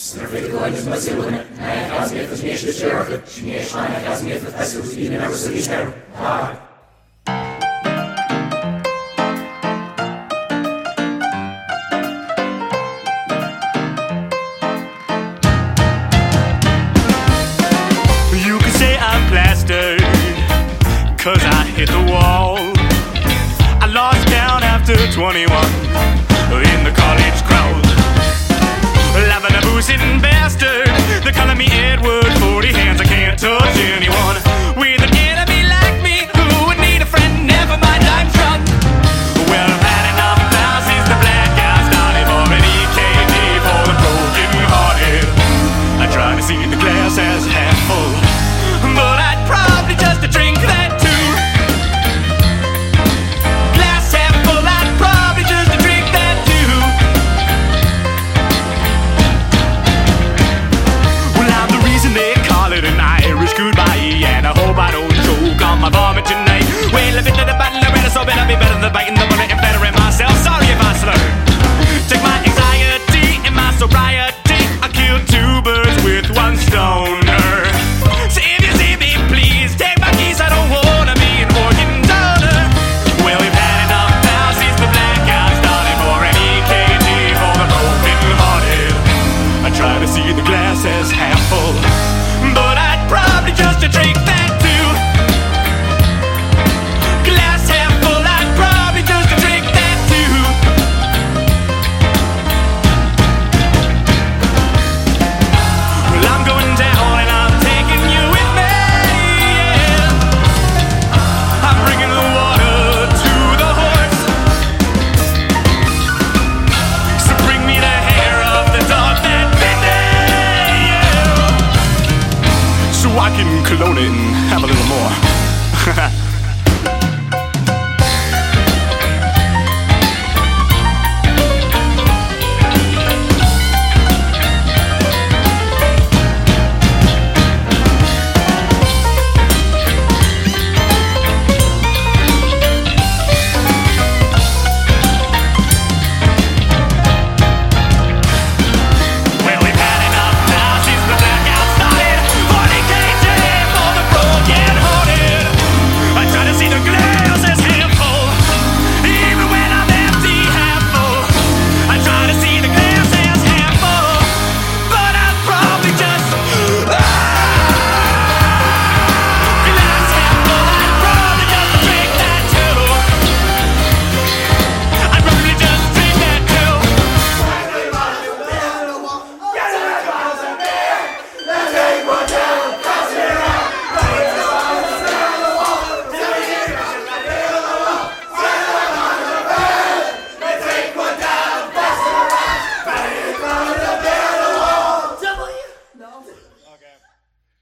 Snurfik Mazilin, and Asmith was Nish the Sheriff, Shmish, and Asmith with Essus, even ever so he's there. You could say I'm plastered, 'cause I hit the wall. I lost count after 21 in the college crowd. Laughing a boosting bastard, they calling me Edward 40 hands. I can't touch anyone with an enemy like me who would need a friend, never mind I'm drunk. Well, I've had enough now since the black guy started for an EKG for the broken hearted. I try to see the glass as half full, but I'd probably just drink that too. Glass half full, I'd probably just drink that too. Well, I'm the reason they call it an Irish goodbye, and I hope I don't choke on my vomit tonight. Well, I've been to the battle already, so better be better than biting the bullet and bettering myself. Sorry if I slur. Take my anxiety and my sobriety, I killed two birds with one stone. Says half full, but I'd probably just drink that too. Glass half full, I'd probably just drink that too. Well, I'm going down and I'm taking you with me, yeah. I'm bringing the water to the horse, so bring me the hair of the dog that bit me, so I can clone it and have a little more.